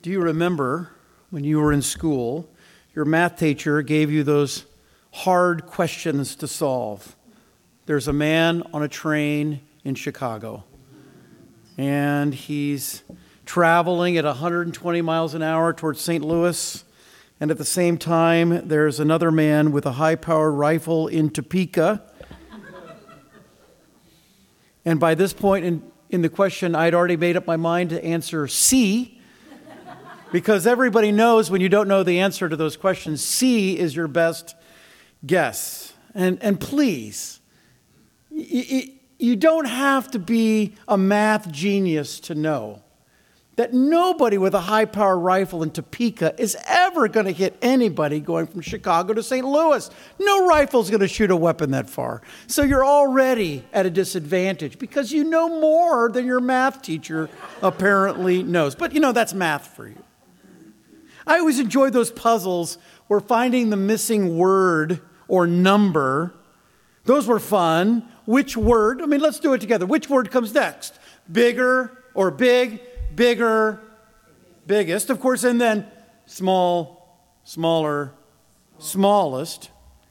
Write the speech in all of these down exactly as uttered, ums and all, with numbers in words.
Do you remember when you were in school, your math teacher gave you those hard questions to solve? There's a man on a train in Chicago, and he's traveling at one hundred twenty miles an hour towards Saint Louis, and at the same time, there's another man with a high-powered rifle in Topeka. And by this point in, in the question, I'd already made up my mind to answer C, because everybody knows when you don't know the answer to those questions, C is your best guess. And, and please, you, you don't have to be a math genius to know that nobody with a high-powered rifle in Topeka is ever going to hit anybody going from Chicago to Saint Louis. No rifle's going to shoot a weapon that far. So you're already at a disadvantage because you know more than your math teacher apparently knows. But, you know, that's math for you. I always enjoy those puzzles where finding the missing word or number, those were fun. Which word? I mean, let's do it together. Which word comes next? Bigger or big? Bigger, biggest, of course, and then small, smaller, smallest.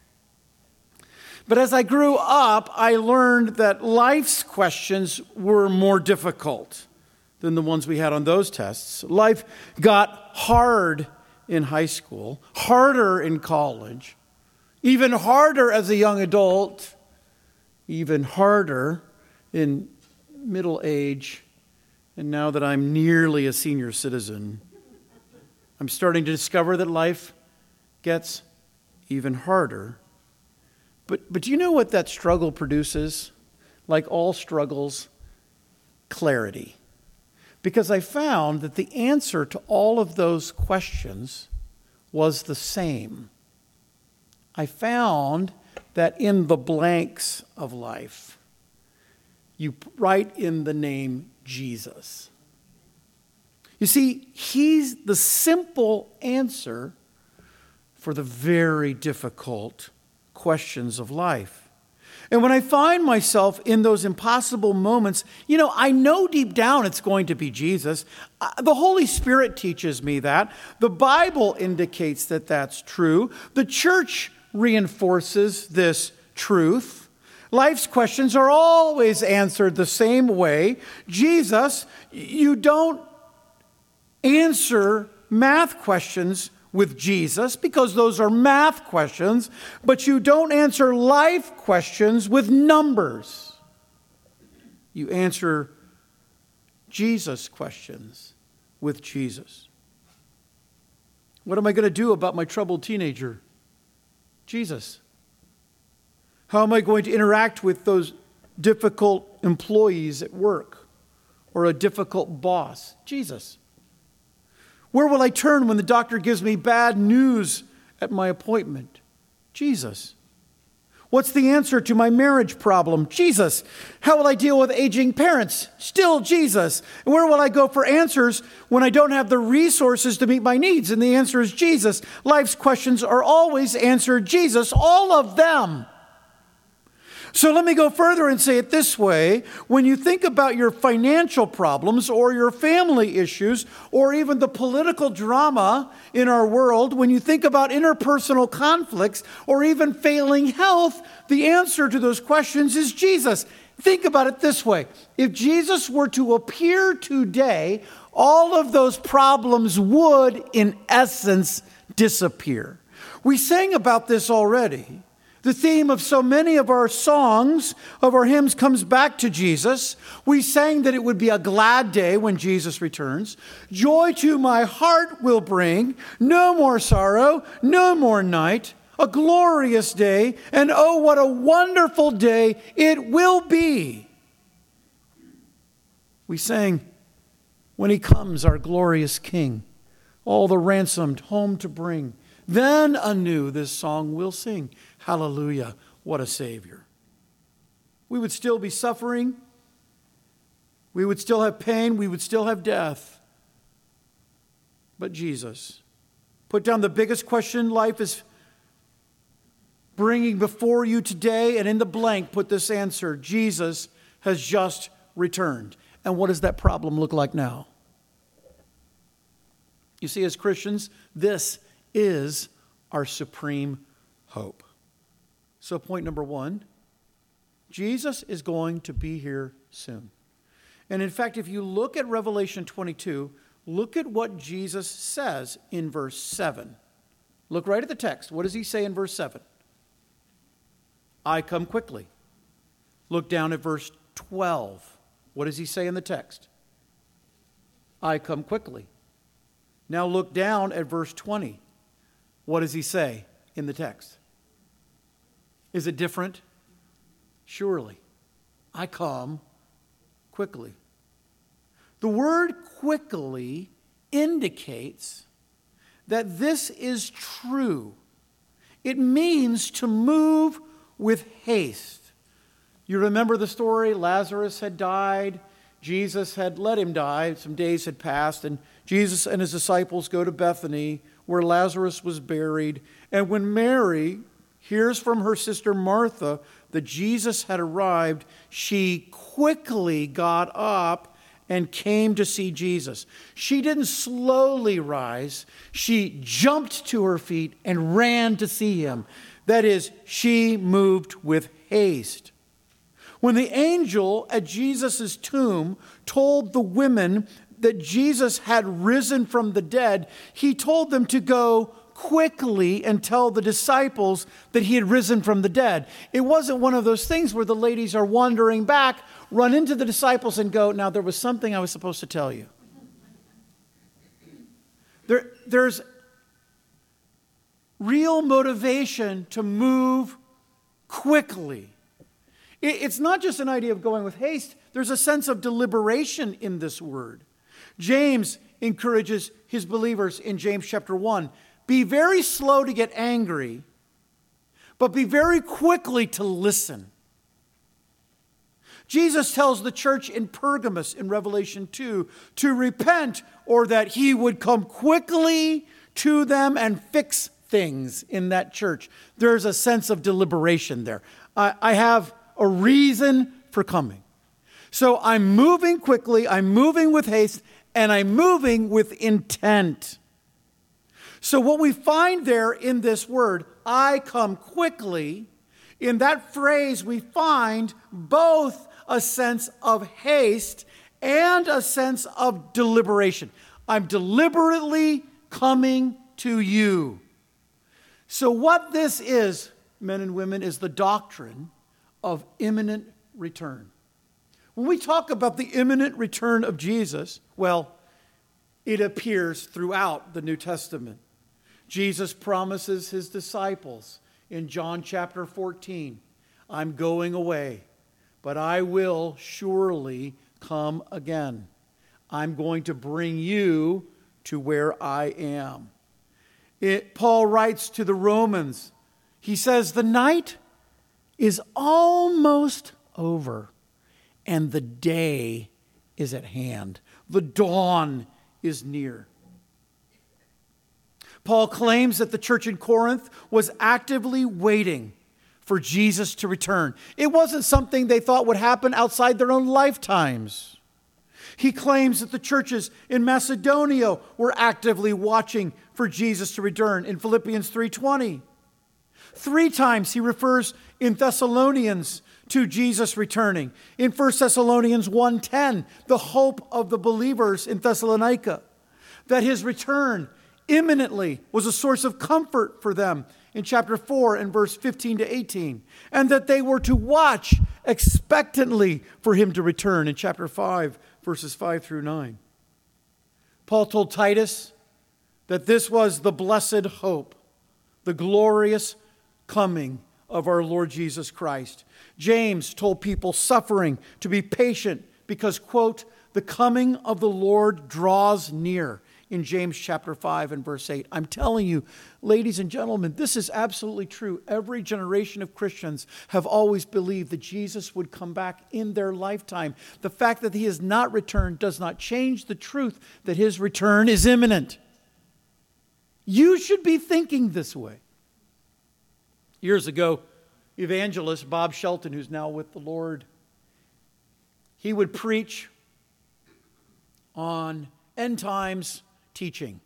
But as I grew up, I learned that life's questions were more difficult than the ones we had on those tests. Life got hard in high school, harder in college, even harder as a young adult, even harder in middle age. And now that I'm nearly a senior citizen, I'm starting to discover that life gets even harder. But, but do you know what that struggle produces? Like all struggles, clarity. Because I found that the answer to all of those questions was the same. I found that in the blanks of life, you write in the name Jesus. You see, he's the simple answer for the very difficult questions of life. And when I find myself in those impossible moments, you know, I know deep down it's going to be Jesus. The Holy Spirit teaches me that. The Bible indicates that that's true. The church reinforces this truth. Life's questions are always answered the same way. Jesus, you don't answer math questions with Jesus because those are math questions, but you don't answer life questions with numbers. You answer Jesus questions with Jesus. What am I going to do about my troubled teenager? Jesus. How am I going to interact with those difficult employees at work or a difficult boss? Jesus. Where will I turn when the doctor gives me bad news at my appointment? Jesus. What's the answer to my marriage problem? Jesus. How will I deal with aging parents? Still Jesus. And where will I go for answers when I don't have the resources to meet my needs? And the answer is Jesus. Life's questions are always answered Jesus, all of them. So let me go further and say it this way. When you think about your financial problems or your family issues or even the political drama in our world, when you think about interpersonal conflicts or even failing health, the answer to those questions is Jesus. Think about it this way. If Jesus were to appear today, all of those problems would, in essence, disappear. We sang about this already. The theme of so many of our songs, of our hymns, comes back to Jesus. We sang that it would be a glad day when Jesus returns. Joy to my heart will bring, no more sorrow, no more night, a glorious day, and oh, what a wonderful day it will be. We sang, when he comes, our glorious King, all the ransomed home to bring. Then anew this song we'll sing. Hallelujah, what a Savior. We would still be suffering. We would still have pain. We would still have death. But Jesus, put down the biggest question life is bringing before you today, and in the blank, put this answer. Jesus has just returned. And what does that problem look like now? You see, as Christians, this is our supreme hope. So point number one, Jesus is going to be here soon. And in fact, if you look at Revelation twenty-two, look at what Jesus says in verse seven. Look right at the text. What does he say in verse seven? I come quickly. Look down at verse twelve. What does he say in the text? I come quickly. Now look down at verse twenty. What does he say in the text? Is it different? Surely. I come quickly. The word quickly indicates that this is true. It means to move with haste. You remember the story? Lazarus had died. Jesus had let him die. Some days had passed, and Jesus and his disciples go to Bethany, where Lazarus was buried. And when Mary hears from her sister Martha that Jesus had arrived, she quickly got up and came to see Jesus. She didn't slowly rise. She jumped to her feet and ran to see him. That is, she moved with haste. When the angel at Jesus' tomb told the women that Jesus had risen from the dead, he told them to go quickly and tell the disciples that he had risen from the dead. It wasn't one of those things where the ladies are wandering back, run into the disciples and go, now there was something I was supposed to tell you. There, there's real motivation to move quickly. It, it's not just an idea of going with haste. There's a sense of deliberation in this word. James encourages his believers in James chapter one, be very slow to get angry, but be very quickly to listen. Jesus tells the church in Pergamos in Revelation two to repent, or that he would come quickly to them and fix things in that church. There's a sense of deliberation there. I, I have a reason for coming. So I'm moving quickly, I'm moving with haste, and I'm moving with intent. So what we find there in this word, I come quickly, in that phrase we find both a sense of haste and a sense of deliberation. I'm deliberately coming to you. So what this is, men and women, is the doctrine of imminent return. When we talk about the imminent return of Jesus, well, it appears throughout the New Testament. Jesus promises his disciples in John chapter fourteen, I'm going away, but I will surely come again. I'm going to bring you to where I am. It, Paul writes to the Romans, he says, the night is almost over and the day is at hand. The dawn is near. Paul claims that the church in Corinth was actively waiting for Jesus to return. It wasn't something they thought would happen outside their own lifetimes. He claims that the churches in Macedonia were actively watching for Jesus to return in Philippians three twenty. Three times he refers in Thessalonians to Jesus returning. In First Thessalonians one ten, the hope of the believers in Thessalonica, that his return imminently was a source of comfort for them in chapter four and verse fifteen to eighteen, and that they were to watch expectantly for him to return in chapter five, verses five through nine. Paul told Titus that this was the blessed hope, the glorious coming of our Lord Jesus Christ. James told people suffering to be patient because, quote, the coming of the Lord draws near. In James chapter five and verse eight. I'm telling you, ladies and gentlemen, this is absolutely true. Every generation of Christians have always believed that Jesus would come back in their lifetime. The fact that he has not returned does not change the truth that his return is imminent. You should be thinking this way. Years ago, evangelist Bob Shelton, who's now with the Lord, he would preach on end times teaching.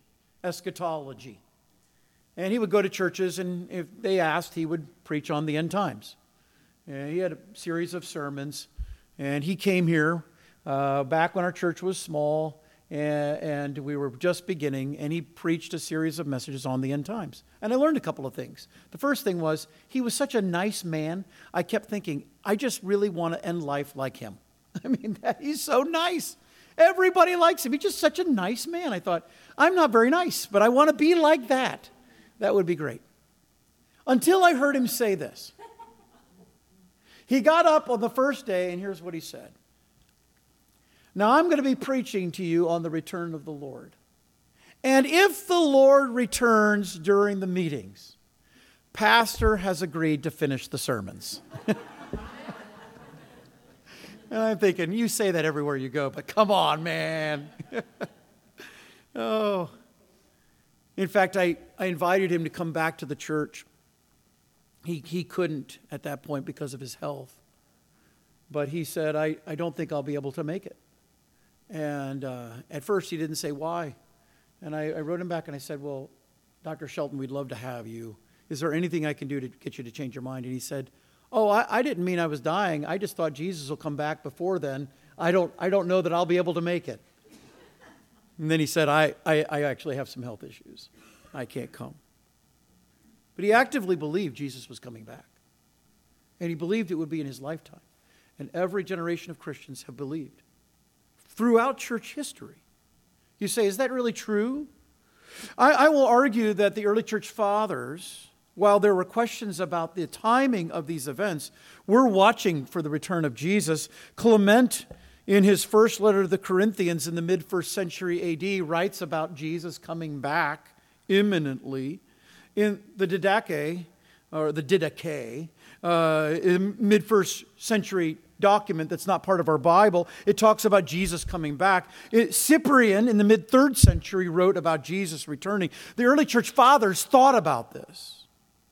eschatology. And he would go to churches, and if they asked, he would preach on the end times. And he had a series of sermons, and he came here uh, back when our church was small, and, and we were just beginning, and he preached a series of messages on the end times. And I learned a couple of things. The first thing was, he was such a nice man, I kept thinking, I just really want to end life like him. I mean, that, he's so nice. Everybody likes him. He's just such a nice man. I thought, I'm not very nice, but I want to be like that. That would be great. Until I heard him say this. He got up on the first day, and here's what he said. Now I'm going to be preaching to you on the return of the Lord. And if the Lord returns during the meetings, Pastor has agreed to finish the sermons. And I'm thinking, you say that everywhere you go, but come on, man. Oh. In fact, I, I invited him to come back to the church. He, he couldn't at that point because of his health. But he said, I, I don't think I'll be able to make it. And uh, at first he didn't say why. And I, I wrote him back and I said, well, Doctor Shelton, we'd love to have you. Is there anything I can do to get you to change your mind? And he said, oh, I, I didn't mean I was dying. I just thought Jesus will come back before then. I don't, I don't know that I'll be able to make it. And then he said, I, I, I actually have some health issues. I can't come. But he actively believed Jesus was coming back. And he believed it would be in his lifetime. And every generation of Christians have believed throughout church history. You say, is that really true? I, I will argue that the early church fathers, while there were questions about the timing of these events, were watching for the return of Jesus. Clement, in his first letter to the Corinthians in the mid-first century A D, writes about Jesus coming back imminently. In the Didache, or the Didache, uh, in mid-first century document that's not part of our Bible, it talks about Jesus coming back. It, Cyprian, in the mid-third century, wrote about Jesus returning. The early church fathers thought about this.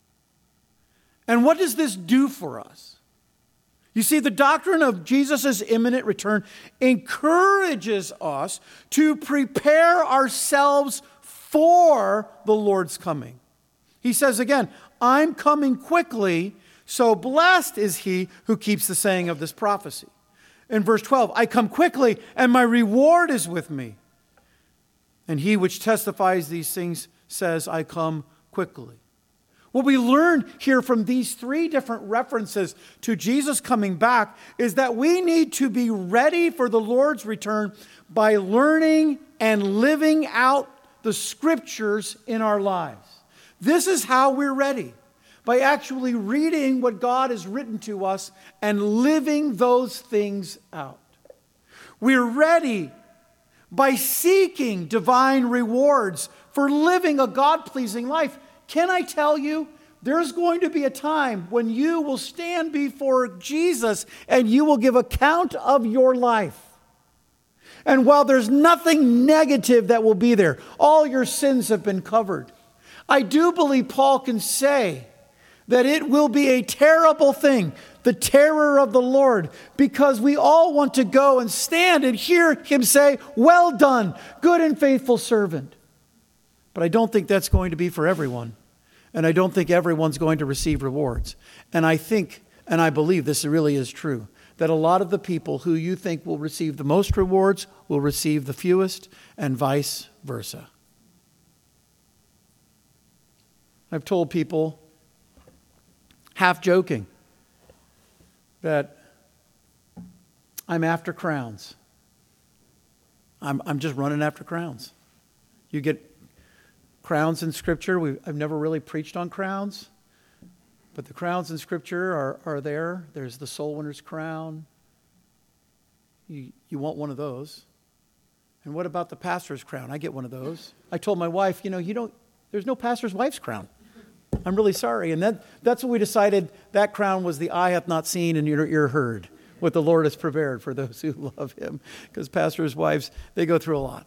And what does this do for us? You see, the doctrine of Jesus' imminent return encourages us to prepare ourselves for the Lord's coming. He says again, I'm coming quickly, so blessed is he who keeps the saying of this prophecy. In verse twelve, I come quickly, and my reward is with me. And he which testifies these things says, I come quickly. What we learn here from these three different references to Jesus coming back is that we need to be ready for the Lord's return by learning and living out the Scriptures in our lives. This is how we're ready, by actually reading what God has written to us and living those things out. We're ready by seeking divine rewards for living a God-pleasing life. Can I tell you, there's going to be a time when you will stand before Jesus and you will give account of your life. And while there's nothing negative that will be there, all your sins have been covered. I do believe Paul can say that it will be a terrible thing, the terror of the Lord, because we all want to go and stand and hear him say, well done, good and faithful servant. But I don't think that's going to be for everyone. And I don't think everyone's going to receive rewards. And I think, and I believe this really is true, that a lot of the people who you think will receive the most rewards will receive the fewest, and vice versa. I've told people, half joking, that I'm after crowns. I'm, I'm just running after crowns. You get crowns in Scripture. We've, I've never really preached on crowns, but the crowns in Scripture are, are there. There's the soul winner's crown. You, you want one of those. And what about the pastor's crown? I get one of those. I told my wife, you know, you don't. There's no pastor's wife's crown. I'm really sorry. And that, that's what we decided. That crown was the eye hath not seen and your ear heard, what the Lord has prepared for those who love him. Because pastors' wives, they go through a lot.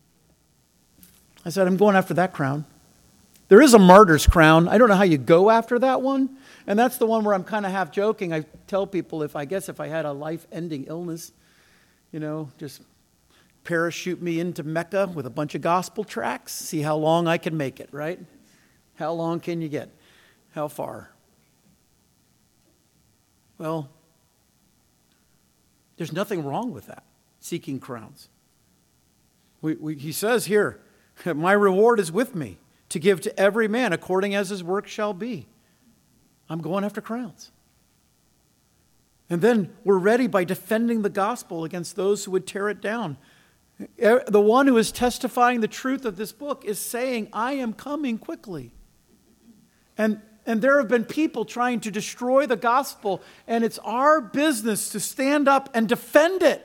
I said, I'm going after that crown. There is a martyr's crown. I don't know how you go after that one. And that's the one where I'm kind of half joking. I tell people, if I guess if I had a life-ending illness, you know, just parachute me into Mecca with a bunch of gospel tracts, see how long I can make it, right? How long can you get? How far? Well, there's nothing wrong with that, seeking crowns. We, we, he says here, my reward is with me to give to every man according as his work shall be. I'm going after crowns. And then we're ready by defending the gospel against those who would tear it down. The one who is testifying the truth of this book is saying, I am coming quickly. And, and there have been people trying to destroy the gospel, and it's our business to stand up and defend it.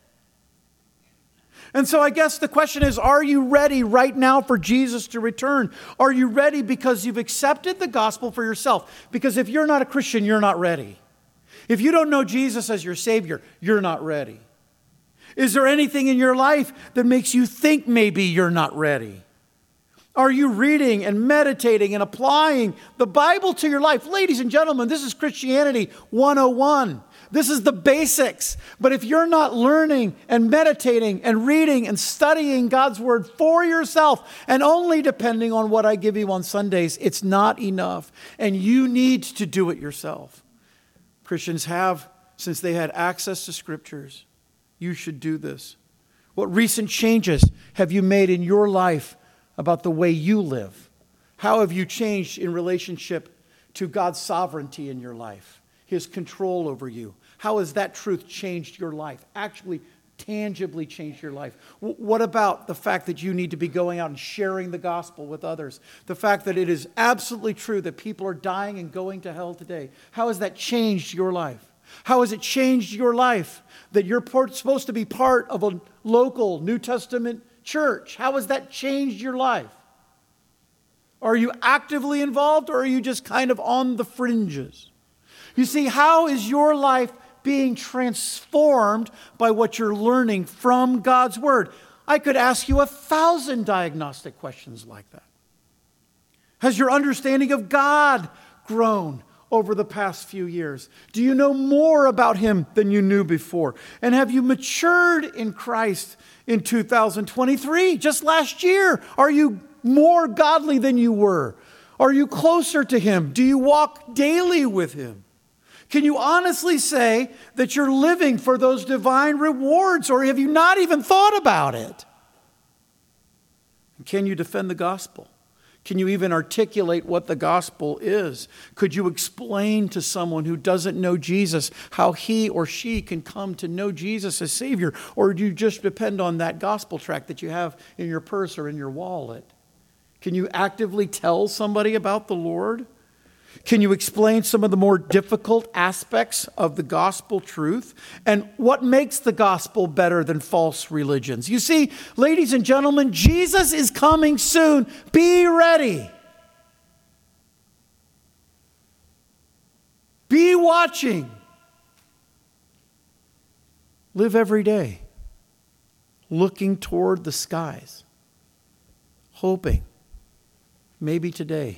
And so I guess the question is, are you ready right now for Jesus to return? Are you ready because you've accepted the gospel for yourself? Because if you're not a Christian, you're not ready. If you don't know Jesus as your Savior, you're not ready. Is there anything in your life that makes you think maybe you're not ready? Are you reading and meditating and applying the Bible to your life? Ladies and gentlemen, this is Christianity one oh one. This is the basics. But if you're not learning and meditating and reading and studying God's Word for yourself and only depending on what I give you on Sundays, it's not enough. And you need to do it yourself. Christians have, since they had access to Scriptures, you should do this. What recent changes have you made in your life about the way you live? How have you changed in relationship to God's sovereignty in your life? His control over you. How has that truth changed your life? Actually, tangibly changed your life. W- what about the fact that you need to be going out and sharing the gospel with others? The fact that it is absolutely true that people are dying and going to hell today. How has that changed your life? How has it changed your life that you're part, supposed to be part of a local New Testament church? How has that changed your life? Are you actively involved, or are you just kind of on the fringes? You see, how is your life being transformed by what you're learning from God's Word? I could ask you a thousand diagnostic questions like that. Has your understanding of God grown over the past few years? Do you know more about Him than you knew before? And have you matured in Christ in two thousand twenty-three? Just last year, are you more godly than you were? Are you closer to Him? Do you walk daily with Him? Can you honestly say that you're living for those divine rewards, or have you not even thought about it? Can you defend the gospel? Can you even articulate what the gospel is? Could you explain to someone who doesn't know Jesus how he or she can come to know Jesus as Savior? Or do you just depend on that gospel tract that you have in your purse or in your wallet? Can you actively tell somebody about the Lord? Can you explain some of the more difficult aspects of the gospel truth? And what makes the gospel better than false religions? You see, ladies and gentlemen, Jesus is coming soon. Be ready. Be watching. Live every day looking toward the skies, hoping maybe today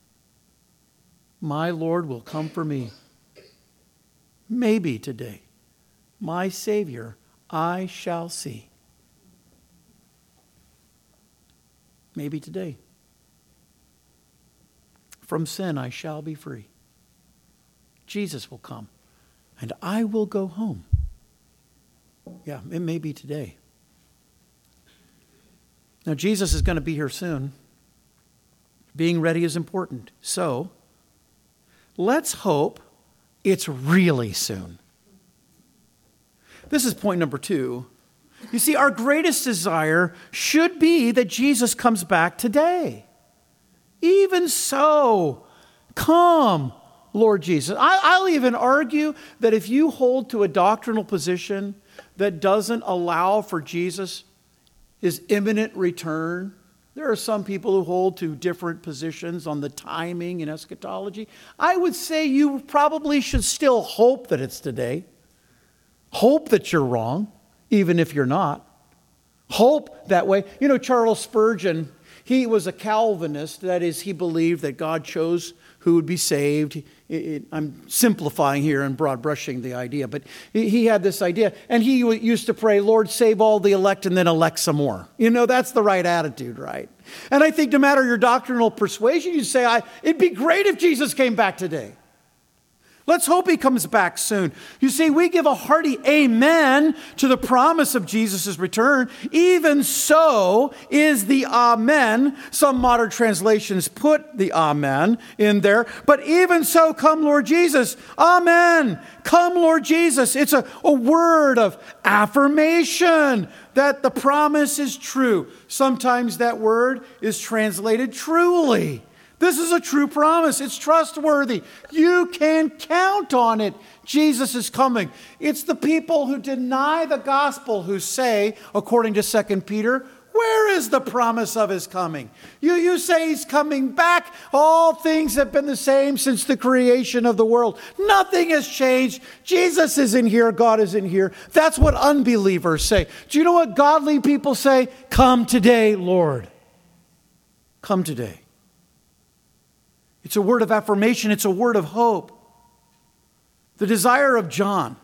my Lord will come for me. Maybe today, my Savior I shall see. Maybe today, from sin I shall be free. Jesus will come, and I will go home. Yeah, it may be today. Now, Jesus is going to be here soon. Being ready is important. So, let's hope it's really soon. This is point number two. You see, our greatest desire should be that Jesus comes back today. Even so, come, Lord Jesus. I, I'll even argue that if you hold to a doctrinal position that doesn't allow for Jesus, His imminent return, there are some people who hold to different positions on the timing and eschatology. I would say you probably should still hope that it's today. Hope that you're wrong, even if you're not. Hope that way. You know, Charles Spurgeon, He was a Calvinist. That is, he believed that God chose who would be saved. It, it, I'm simplifying here and broad brushing the idea, but he, he had this idea. And he used to pray, Lord, save all the elect and then elect some more. You know, that's the right attitude, right? And I think no matter your doctrinal persuasion, you say, I, it'd be great if Jesus came back today. Let's hope he comes back soon. You see, we give a hearty amen to the promise of Jesus' return. Even so is the amen. Some modern translations put the amen in there. But even so, come Lord Jesus. Amen. Come Lord Jesus. It's a, a word of affirmation that the promise is true. Sometimes that word is translated truly. This is a true promise. It's trustworthy. You can count on it. Jesus is coming. It's the people who deny the gospel who say, according to Second Peter, where is the promise of his coming? You, you say he's coming back. All things have been the same since the creation of the world. Nothing has changed. Jesus is in here. God is in here. That's what unbelievers say. Do you know what godly people say? Come today, Lord. Come today. It's a word of affirmation. It's a word of hope. The desire of John,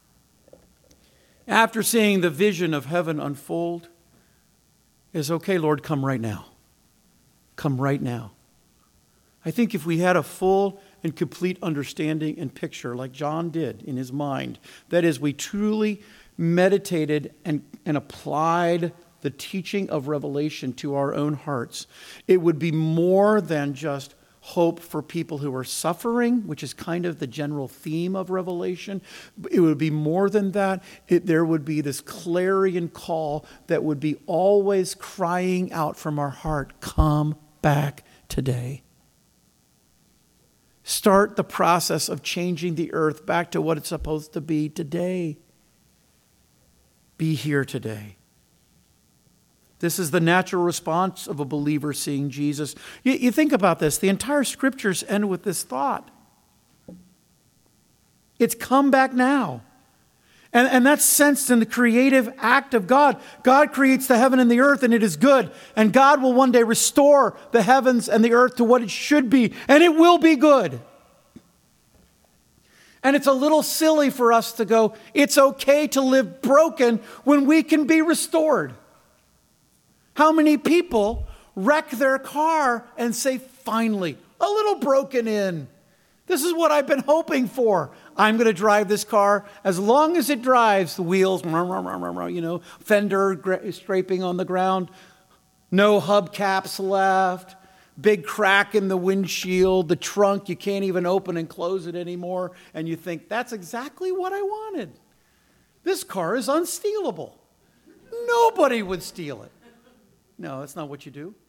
after seeing the vision of heaven unfold, is, okay, Lord, come right now. Come right now. I think if we had a full and complete understanding and picture like John did in his mind, that is, we truly meditated and, and applied the teaching of Revelation to our own hearts, it would be more than just hope for people who are suffering, which is kind of the general theme of Revelation. It would be more than that. It, there would be this clarion call that would be always crying out from our heart, come back today. Start the process of changing the earth back to what it's supposed to be today. Be here today. This is the natural response of a believer seeing Jesus. You, you think about this. The entire scriptures end with this thought. It's come back now. And, and that's sensed in the creative act of God. God creates the heaven and the earth, and it is good. And God will one day restore the heavens and the earth to what it should be. And it will be good. And it's a little silly for us to go, it's okay to live broken when we can be restored. How many people wreck their car and say, finally, a little broken in. This is what I've been hoping for. I'm going to drive this car as long as it drives. The wheels, you know, fender scraping on the ground. No hubcaps left. Big crack in the windshield. The trunk, you can't even open and close it anymore. And you think, that's exactly what I wanted. This car is unstealable. Nobody would steal it. No, that's not what you do.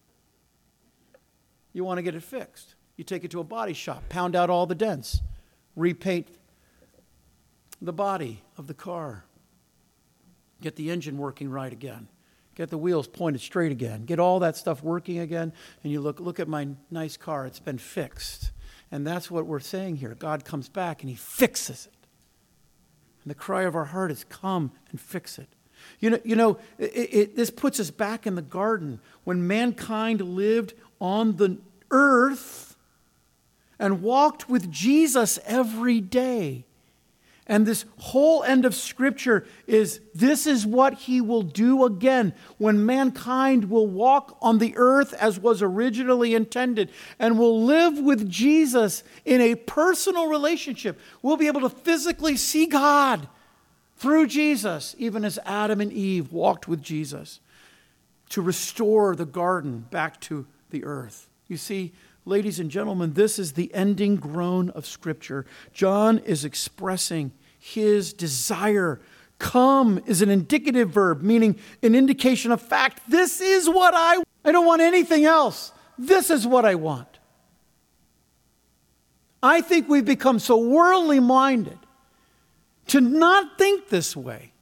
You want to get it fixed. You take it to a body shop, pound out all the dents, repaint the body of the car, get the engine working right again, get the wheels pointed straight again, get all that stuff working again, and you look, look at my nice car, it's been fixed. And that's what we're saying here. God comes back and he fixes it. And the cry of our heart is, come and fix it. You know, you know it, it, this puts us back in the garden when mankind lived on the earth and walked with Jesus every day. And this whole end of Scripture is, this is what he will do again when mankind will walk on the earth as was originally intended and will live with Jesus in a personal relationship. We'll be able to physically see God through Jesus, even as Adam and Eve walked with Jesus, to restore the garden back to the earth. You see, ladies and gentlemen, this is the ending groan of Scripture. John is expressing his desire. Come is an indicative verb, meaning an indication of fact. This is what I want. I don't want anything else. This is what I want. I think we've become so worldly minded to not think this way.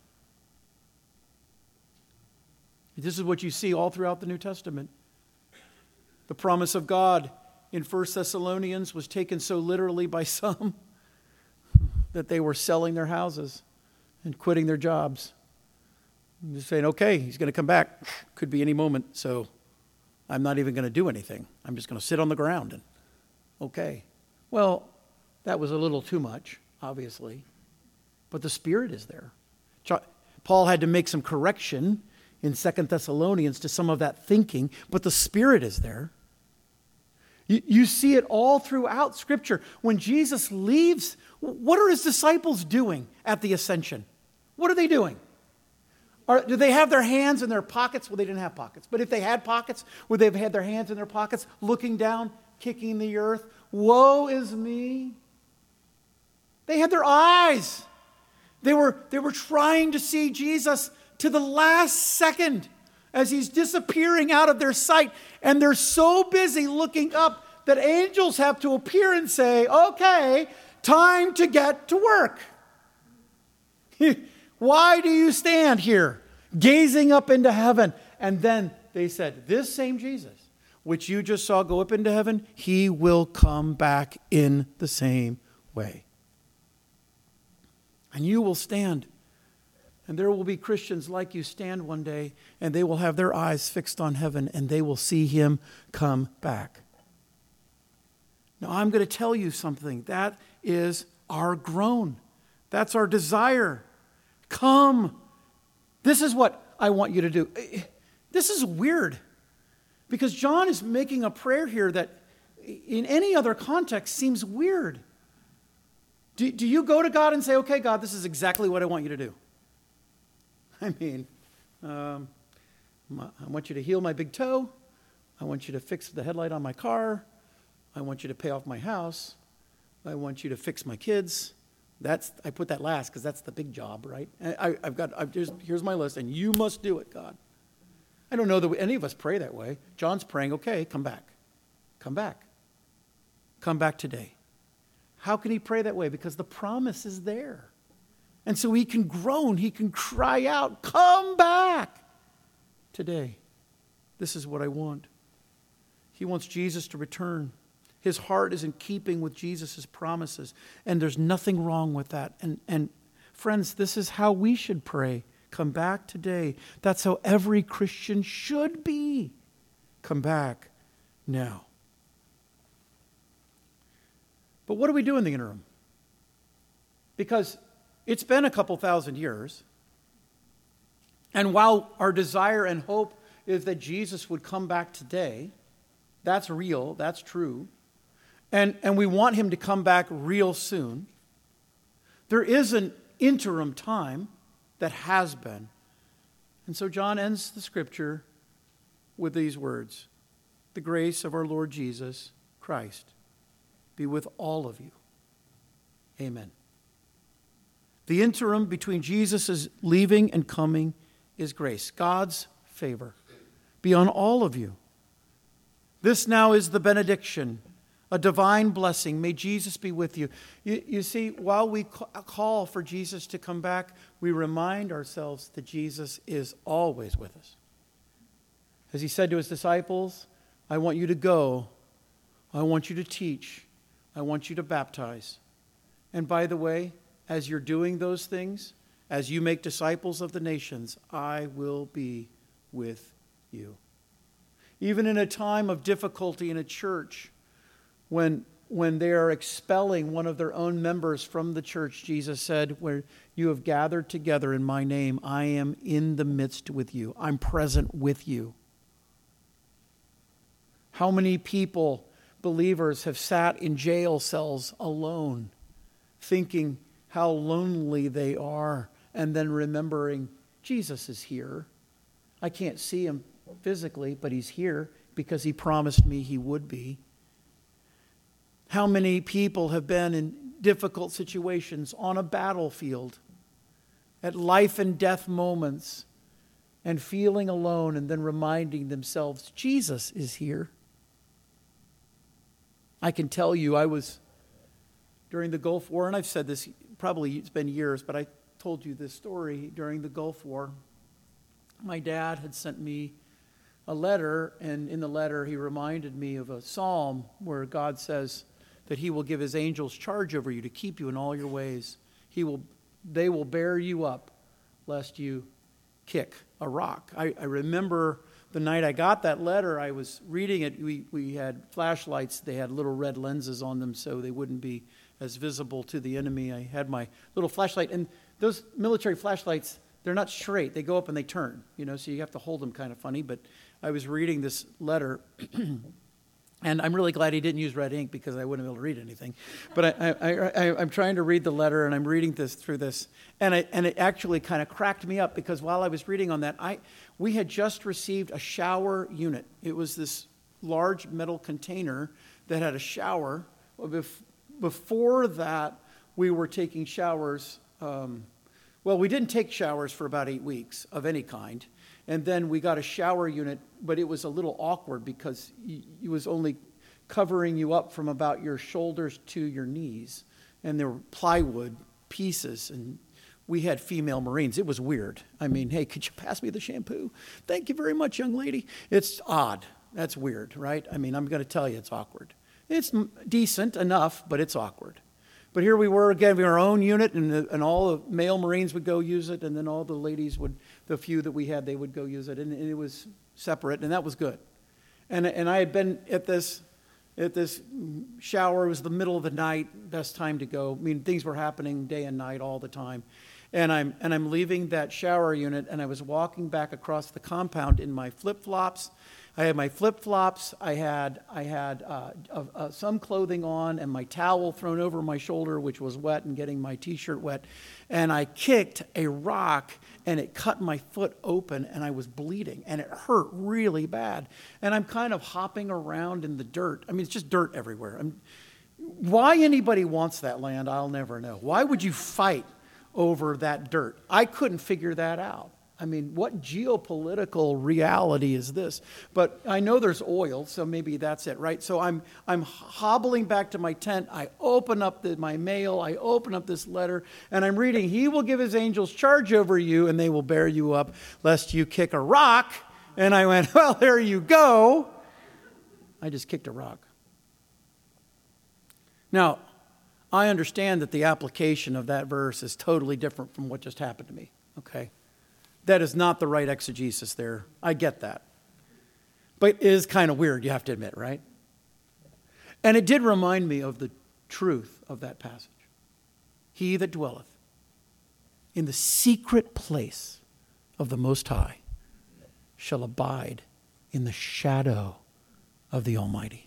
This is what you see all throughout the New Testament. The promise of God in First Thessalonians was taken so literally by some that they were selling their houses and quitting their jobs. And just saying, okay, he's going to come back. Could be any moment, so I'm not even going to do anything. I'm just going to sit on the ground and, okay. Well, that was a little too much, obviously. But the Spirit is there. Paul had to make some correction in Second Thessalonians to some of that thinking, but the Spirit is there. You, you see it all throughout Scripture. When Jesus leaves, what are his disciples doing at the ascension? What are they doing? Are, do they have their hands in their pockets? Well, they didn't have pockets. But if they had pockets, would they have had their hands in their pockets, looking down, kicking the earth? Woe is me. They had their eyes. They were, they were trying to see Jesus to the last second as he's disappearing out of their sight. And they're so busy looking up that angels have to appear and say, okay, time to get to work. Why do you stand here, gazing up into heaven? And then they said, this same Jesus, which you just saw go up into heaven, he will come back in the same way. And you will stand. And there will be Christians like you stand one day, and they will have their eyes fixed on heaven, and they will see him come back. Now, I'm going to tell you something. That is our groan. That's our desire. Come. This is what I want you to do. This is weird, because John is making a prayer here that in any other context seems weird. Do, do you go to God and say, okay, God, this is exactly what I want you to do? I mean, um, I want you to heal my big toe. I want you to fix the headlight on my car. I want you to pay off my house. I want you to fix my kids. That's I put that last because that's the big job, right? I, I've got I've just, here's my list, and you must do it, God. I don't know that we, any of us pray that way. John's praying, okay, come back, come back, come back today. How can he pray that way? Because the promise is there, and so he can groan, he can cry out, come back today. This is what I want. He wants Jesus to return. His heart is in keeping with Jesus' promises. And there's nothing wrong with that. And, and friends, this is how we should pray. Come back today. That's how every Christian should be. Come back now. But what do we do in the interim? Because it's been a couple thousand years. And while our desire and hope is that Jesus would come back today, that's real, that's true. And, and we want him to come back real soon. There is an interim time that has been. And so John ends the scripture with these words. The grace of our Lord Jesus Christ be with all of you. Amen. The interim between Jesus' leaving and coming is grace. God's favor be on all of you. This now is the benediction, a divine blessing. May Jesus be with you. You, you see, while we call for Jesus to come back, we remind ourselves that Jesus is always with us. As he said to his disciples, I want you to go. I want you to teach. I want you to baptize. And by the way, as you're doing those things, as you make disciples of the nations, I will be with you. Even in a time of difficulty in a church, when, when they are expelling one of their own members from the church, Jesus said, where you have gathered together in my name, I am in the midst with you. I'm present with you. How many people, believers, have sat in jail cells alone, thinking how lonely they are, and then remembering, Jesus is here. I can't see him physically, but he's here because he promised me he would be. How many people have been in difficult situations on a battlefield, at life and death moments, and feeling alone, and then reminding themselves, Jesus is here. I can tell you, I was during the Gulf War, and I've said this, probably it's been years, but I told you this story during the Gulf War. My dad had sent me a letter, and in the letter he reminded me of a psalm where God says that he will give his angels charge over you to keep you in all your ways. He will, they will bear you up lest you kick a rock. I, I remember the night I got that letter, I was reading it. We, we had flashlights. They had little red lenses on them so they wouldn't be as visible to the enemy. I had my little flashlight. And those military flashlights, they're not straight. They go up and they turn, you know, so you have to hold them kind of funny. But I was reading this letter, and I'm really glad he didn't use red ink because I wouldn't be able to read anything. But I, I, I, I'm trying to read the letter, and I'm reading this through this. And, I, and it actually kind of cracked me up because while I was reading on that, I we had just received a shower unit. It was this large metal container that had a shower. Before that, we were taking showers. Um, well, we didn't take showers for about eight weeks of any kind. And then we got a shower unit, but it was a little awkward because it was only covering you up from about your shoulders to your knees. And there were plywood pieces, and we had female Marines. It was weird. I mean, hey, could you pass me the shampoo? Thank you very much, young lady. It's odd. That's weird, right? I mean, I'm going to tell you it's awkward. It's decent enough, but it's awkward. But here we were again, we were our own unit, and, the, and all the male Marines would go use it, and then all the ladies would, the few that we had, they would go use it, and, and it was separate, and that was good. And and I had been at this at this shower. It was the middle of the night, best time to go. I mean, things were happening day and night all the time. And I'm and I'm leaving that shower unit, and I was walking back across the compound in my flip-flops. I had my flip-flops, I had I had uh, uh, uh, some clothing on, and my towel thrown over my shoulder, which was wet and getting my T-shirt wet. And I kicked a rock, and it cut my foot open, and I was bleeding, and it hurt really bad. And I'm kind of hopping around in the dirt. I mean, it's just dirt everywhere. I'm, why anybody wants that land, I'll never know. Why would you fight over that dirt? I couldn't figure that out. I mean, what geopolitical reality is this? But I know there's oil, so maybe that's it, right? So I'm I'm hobbling back to my tent. I open up the, my mail. I open up this letter, and I'm reading, "He will give his angels charge over you, and they will bear you up, lest you kick a rock." And I went, well, there you go. I just kicked a rock. Now, I understand that the application of that verse is totally different from what just happened to me, okay? That is not the right exegesis there. I get that. But it is kind of weird, you have to admit, right? And it did remind me of the truth of that passage. He that dwelleth in the secret place of the Most High shall abide in the shadow of the Almighty.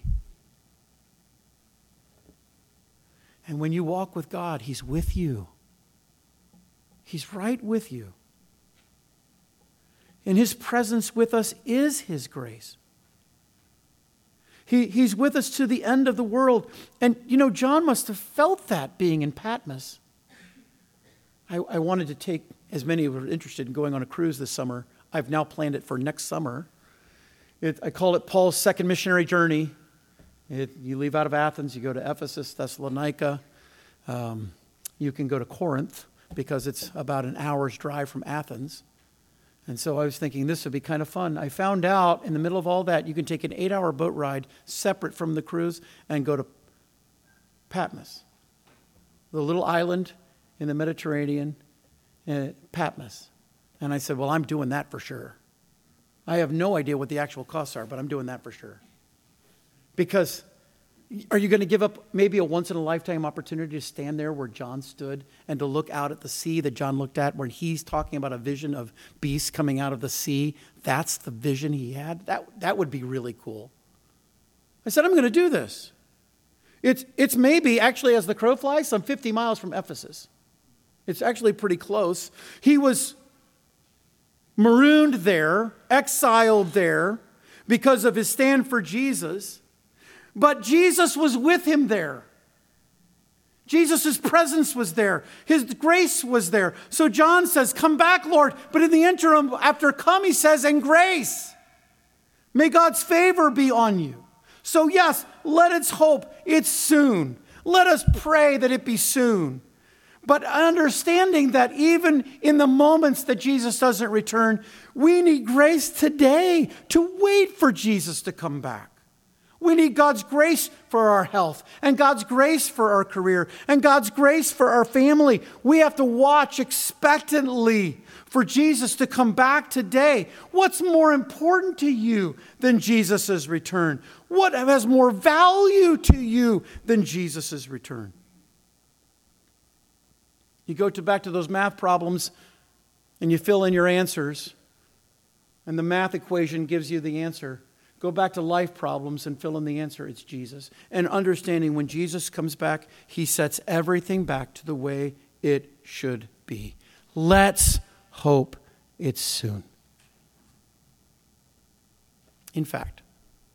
And when you walk with God, He's with you. He's right with you. And His presence with us is His grace. He, he's with us to the end of the world. And, you know, John must have felt that being in Patmos. I, I wanted to take, as many who were interested in going on a cruise this summer, I've now planned it for next summer. It, I call it Paul's second missionary journey. It, you leave out of Athens, you go to Ephesus, Thessalonica. Um, you can go to Corinth because it's about an hour's drive from Athens. And so I was thinking this would be kind of fun. I found out in the middle of all that, you can take an eight-hour boat ride separate from the cruise and go to Patmos, the little island in the Mediterranean, uh, Patmos. And I said, well, I'm doing that for sure. I have no idea what the actual costs are, but I'm doing that for sure. Because are you going to give up maybe a once-in-a-lifetime opportunity to stand there where John stood and to look out at the sea that John looked at, where he's talking about a vision of beasts coming out of the sea? That's the vision he had? That, that would be really cool. I said, I'm going to do this. It's, it's maybe, actually, as the crow flies, some fifty miles from Ephesus. It's actually pretty close. He was marooned there, exiled there, because of his stand for Jesus. But Jesus was with him there. Jesus' presence was there. His grace was there. So John says, come back, Lord. But in the interim, after come, he says, and grace. May God's favor be on you. So yes, let us hope it's soon. Let us pray that it be soon. But understanding that even in the moments that Jesus doesn't return, we need grace today to wait for Jesus to come back. We need God's grace for our health and God's grace for our career and God's grace for our family. We have to watch expectantly for Jesus to come back today? What's more important to you than Jesus' return? What has more value to you than Jesus' return? You go to back to those math problems and you fill in your answers, and the math equation gives you the answer. Go back to life problems and fill in the answer. It's Jesus. And understanding when Jesus comes back, he sets everything back to the way it should be. Let's hope it's soon. In fact,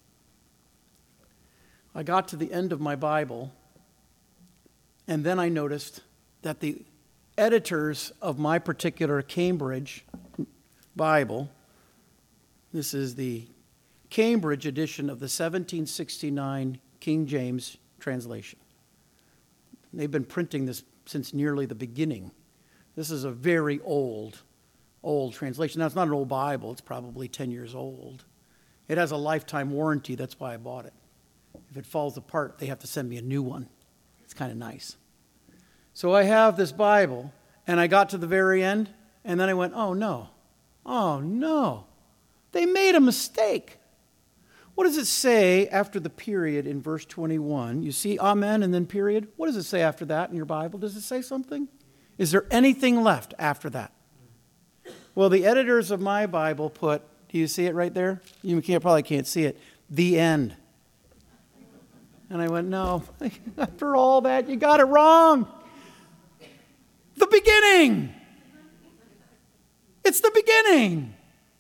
I got to the end of my Bible, and then I noticed that the editors of my particular Cambridge Bible, this is the Cambridge edition of the seventeen sixty-nine King James translation. They've been printing this since nearly the beginning. This is a very old, old translation. Now, it's not an old Bible. It's probably ten years old. It has a lifetime warranty. That's why I bought it. If it falls apart, they have to send me a new one. It's kind of nice. So I have this Bible, and I got to the very end, and then I went, oh, no. Oh, no. They made a mistake. What does it say after the period in verse twenty-one? You see amen and then period. What does it say after that in your Bible? Does it say something? Is there anything left after that? Well, the editors of my Bible put, do you see it right there? You can't, probably can't see it. The end. And I went, no, after all that, you got it wrong. The beginning. It's the beginning.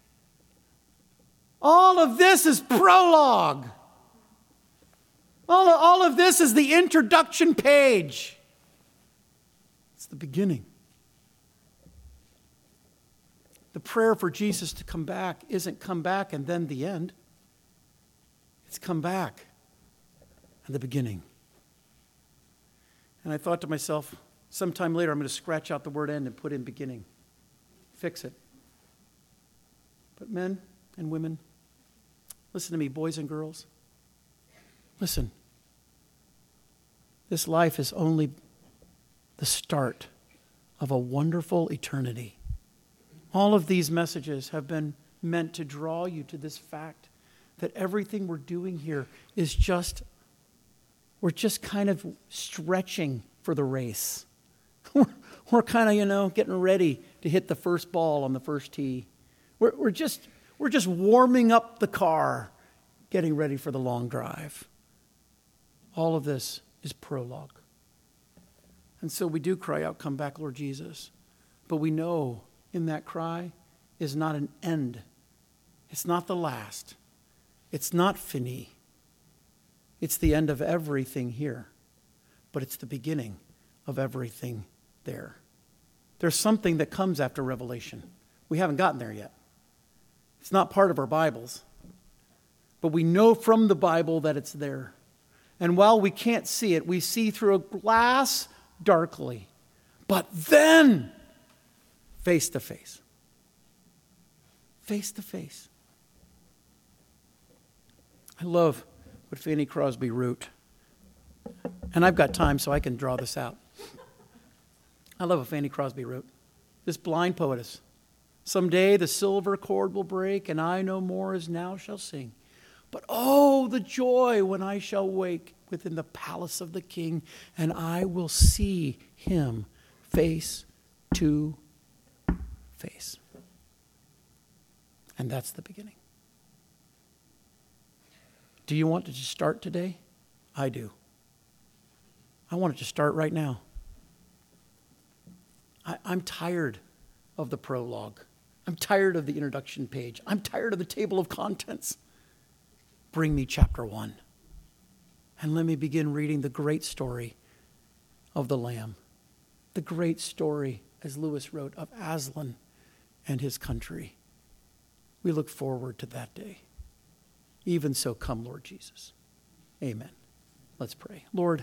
All of this is prologue. All of, all of this is the introduction page. It's the beginning. The prayer for Jesus to come back isn't come back and then the end. It's come back and the beginning. And I thought to myself, sometime later I'm going to scratch out the word end and put in beginning. Fix it. But men and women, listen to me, boys and girls. Listen. This life is only the start of a wonderful eternity. All of these messages have been meant to draw you to this fact that everything we're doing here is just, we're just kind of stretching for the race. We're, we're kind of, you know, getting ready to hit the first ball on the first tee. We're, we're just... We're just warming up the car, getting ready for the long drive. All of this is prologue. And so we do cry out, come back, Lord Jesus. But we know in that cry is not an end. It's not the last. It's not fini. It's the end of everything here. But it's the beginning of everything there. There's something that comes after Revelation. We haven't gotten there yet. It's not part of our Bibles, but we know from the Bible that it's there. And while we can't see it, we see through a glass darkly, but then face to face. Face to face. I love what Fanny Crosby wrote, and I've got time so I can draw this out. I love what Fanny Crosby wrote. This blind poetess. Someday the silver cord will break, and I no more as now shall sing. But oh, the joy when I shall wake within the palace of the King, and I will see him face to face. And that's the beginning. Do you want it to start today? I do. I want it to start right now. I, I'm tired of the prologue. I'm tired of the introduction page. I'm tired of the table of contents. Bring me chapter one. And let me begin reading the great story of the Lamb. The great story, as Lewis wrote, of Aslan and his country. We look forward to that day. Even so, come, Lord Jesus. Amen. Let's pray. Lord,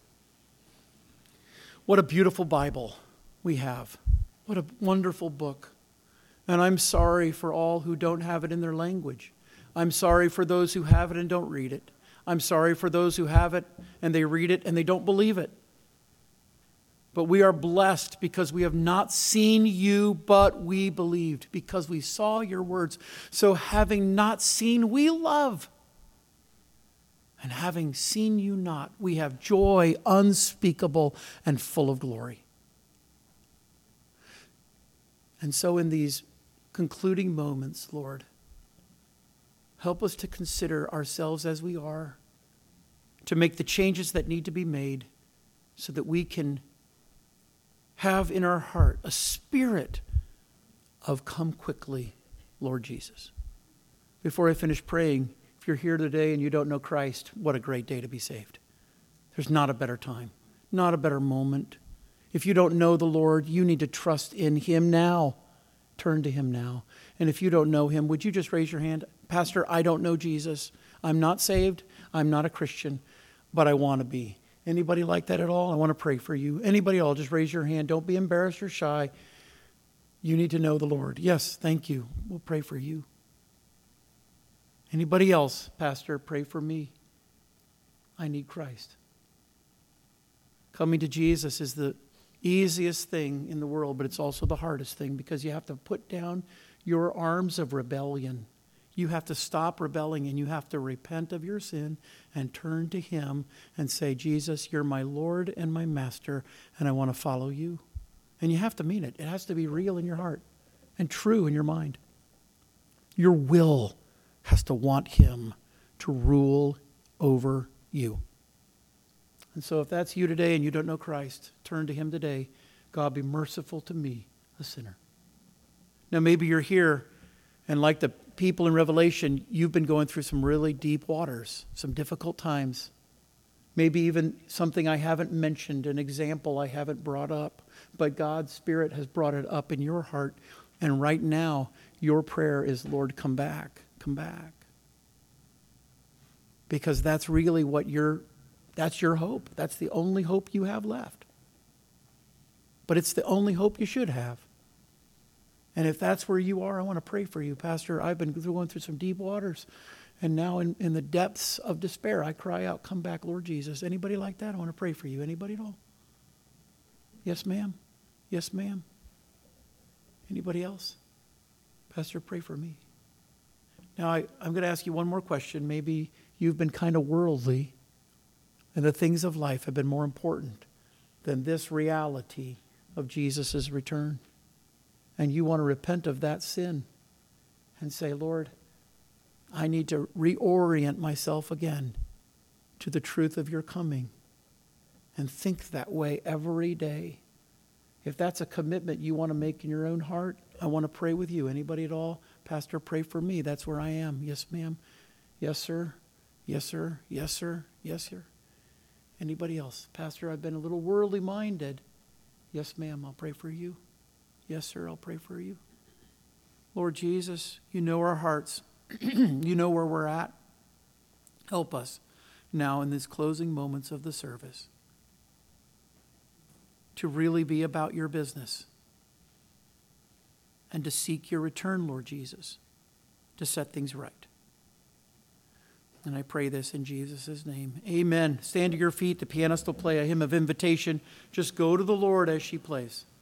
what a beautiful Bible we have. What a wonderful book. And I'm sorry for all who don't have it in their language. I'm sorry for those who have it and don't read it. I'm sorry for those who have it and they read it and they don't believe it. But we are blessed because we have not seen you, but we believed, because we saw your words. So having not seen, we love. And having seen you not, we have joy unspeakable and full of glory. And so in these concluding moments, Lord, help us to consider ourselves as we are, to make the changes that need to be made so that we can have in our heart a spirit of come quickly, Lord Jesus. Before I finish praying, if you're here today and you don't know Christ, what a great day to be saved. There's not a better time, not a better moment. If you don't know the Lord, you need to trust in him now. Turn to him now. And if you don't know him, would you just raise your hand? Pastor, I don't know Jesus. I'm not saved. I'm not a Christian, but I want to be. Anybody like that at all? I want to pray for you. Anybody at all, just raise your hand. Don't be embarrassed or shy. You need to know the Lord. Yes, thank you. We'll pray for you. Anybody else? Pastor, pray for me. I need Christ. Coming to Jesus is the easiest thing in the world, but it's also the hardest thing because you have to put down your arms of rebellion. You have to stop rebelling and you have to repent of your sin and turn to him and say, Jesus, you're my Lord and my master, and I want to follow you. And you have to mean it. It has to be real in your heart and true in your mind. Your will has to want him to rule over you. And so if that's you today and you don't know Christ, turn to him today. God, be merciful to me, a sinner. Now maybe you're here and like the people in Revelation, you've been going through some really deep waters, some difficult times. Maybe even something I haven't mentioned, an example I haven't brought up. But God's Spirit has brought it up in your heart. And right now, your prayer is, Lord, come back, come back. Because that's really what your, that's your hope. That's the only hope you have left. But it's the only hope you should have. And if that's where you are, I want to pray for you. Pastor, I've been going through some deep waters. And now in, in the depths of despair, I cry out, come back, Lord Jesus. Anybody like that? I want to pray for you. Anybody at all? Yes, ma'am. Yes, ma'am. Anybody else? Pastor, pray for me. Now, I, I'm going to ask you one more question. Maybe you've been kind of worldly, and the things of life have been more important than this reality of Jesus' return. And you want to repent of that sin and say, Lord, I need to reorient myself again to the truth of your coming and think that way every day. If that's a commitment you want to make in your own heart, I want to pray with you. Anybody at all? Pastor, pray for me. That's where I am. Yes, ma'am. Yes, sir. Yes, sir. Yes, sir. Yes, sir. Anybody else? Pastor, I've been a little worldly minded. Yes, ma'am. I'll pray for you. Yes, sir, I'll pray for you. Lord Jesus, you know our hearts. You know where we're at. Help us now in these closing moments of the service to really be about your business and to seek your return, Lord Jesus, to set things right. And I pray this in Jesus' name. Amen. Stand to your feet. The pianist will play a hymn of invitation. Just go to the Lord as she plays.